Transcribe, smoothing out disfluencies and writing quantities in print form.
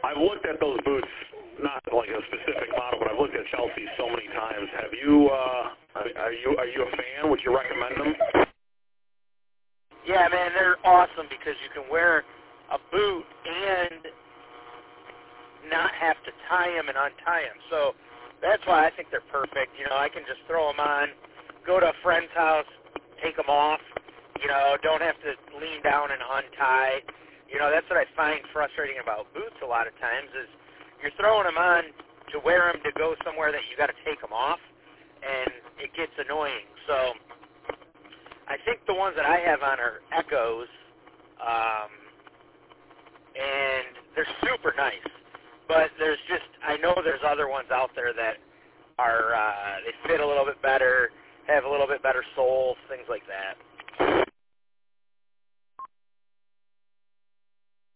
I've looked at those boots, not like a specific model, but I've looked at Chelsea so many times. Have you? Are you a fan? Would you recommend them? Yeah, man, they're awesome because you can wear a boot and not have to tie them and untie them. So that's why I think they're perfect. You know, I can just throw them on, go to a friend's house, take them off. You know, don't have to lean down and untie. You know, that's what I find frustrating about boots a lot of times is you're throwing them on to wear them to go somewhere that you got to take them off, and it gets annoying. So I think the ones that I have on are Echoes, and they're super nice. But there's just, I know there's other ones out there that are, they fit a little bit better, have a little bit better soles, things like that.